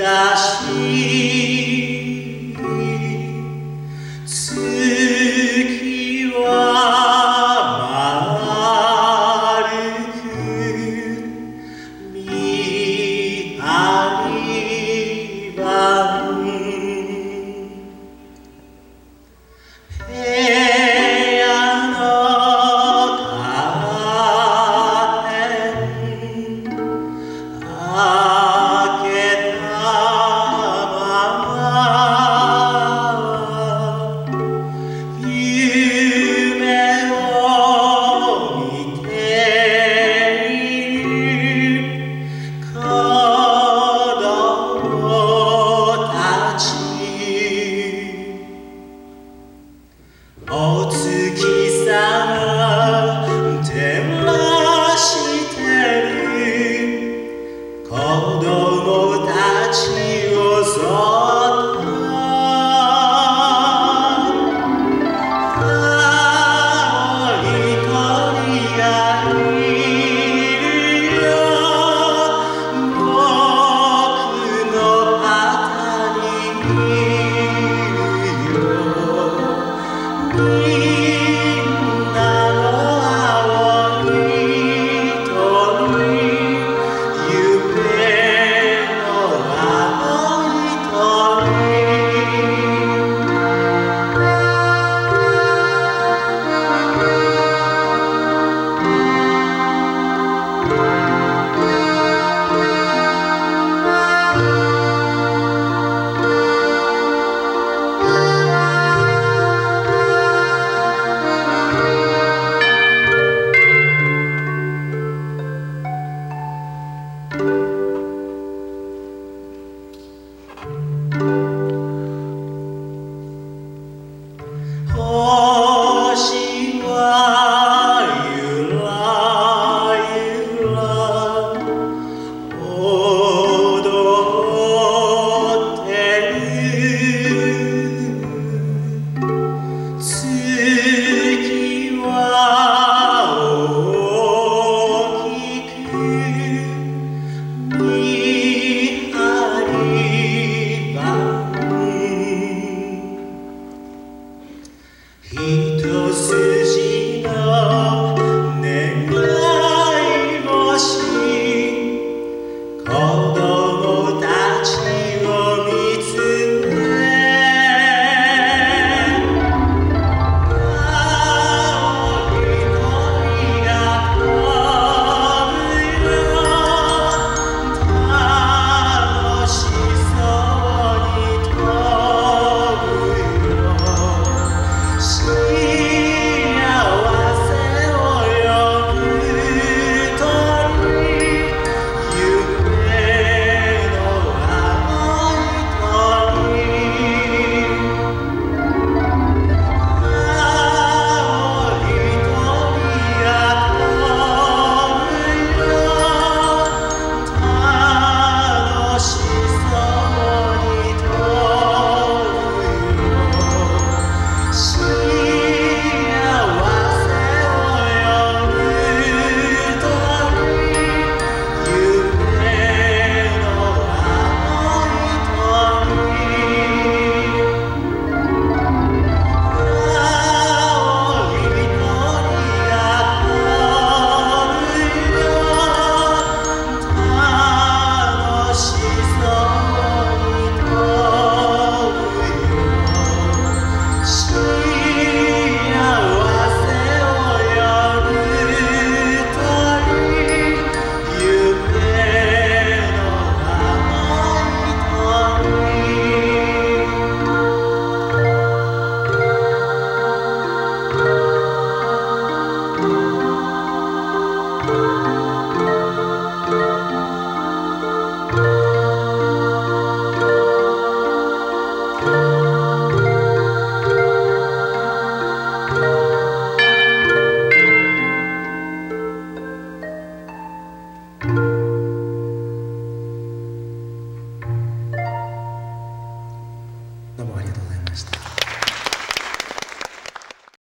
かし月は丸く見張り番部屋のカーテン開けたまま夢を見ている子供たちお月さま照らしてる子供たちをそっと青い鳥がいるよ僕の肩にいるよみんなの青い鳥夢の青い鳥星はゆらゆら踊ってる月は大きく見張り番一筋の願い星子供たちを見つめ青い鳥が飛ぶよ楽しそうに飛ぶよ幸せを呼ぶ鳥夢の青い鳥青い鳥が飛ぶよ楽しそうに飛ぶよ幸せを呼ぶ鳥夢の青い鳥青い鳥が飛ぶよ楽しそうに飛ぶよ幸せを呼ぶ鳥夢の青いどうもありがとうございました。